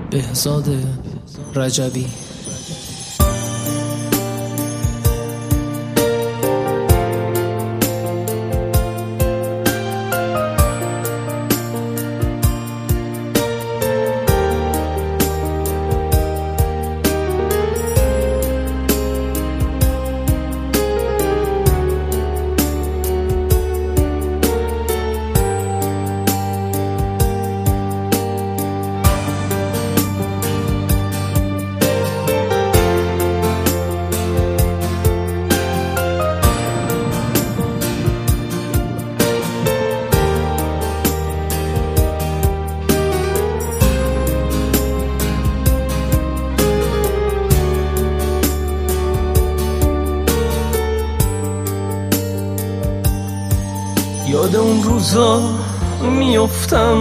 بهزاد رجبی. یاد اون روزا میافتم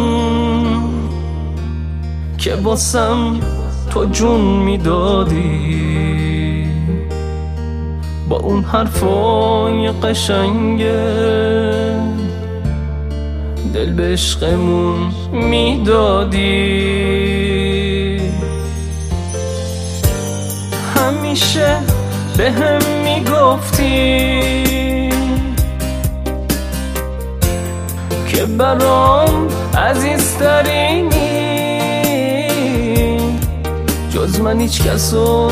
که واسم تو جون میدادی، با اون حرفای قشنگه دل به عشقمون میدادی. همیشه به هم میگفتی که برام عزیزترینی، جز من هیچ کسو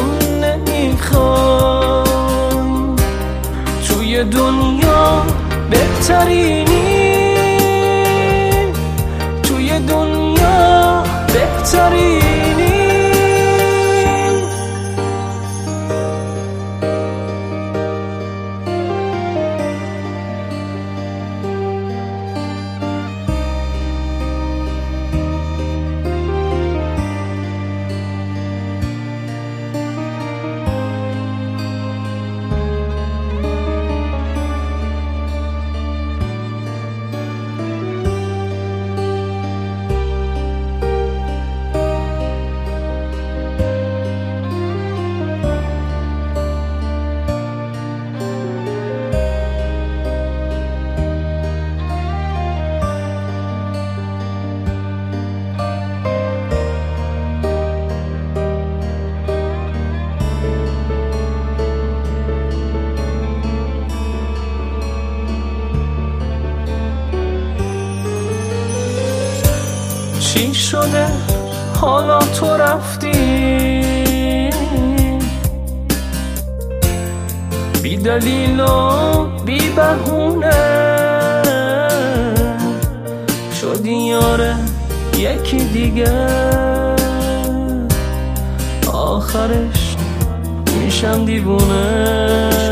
نمیخوام، توی دنیا بهترینی، توی دنیا بهترینی. چی شده حالا تو رفتی، بی دلیل و بی بهونه شدی یاره یکی دیگه، آخرش میشم دیوونه.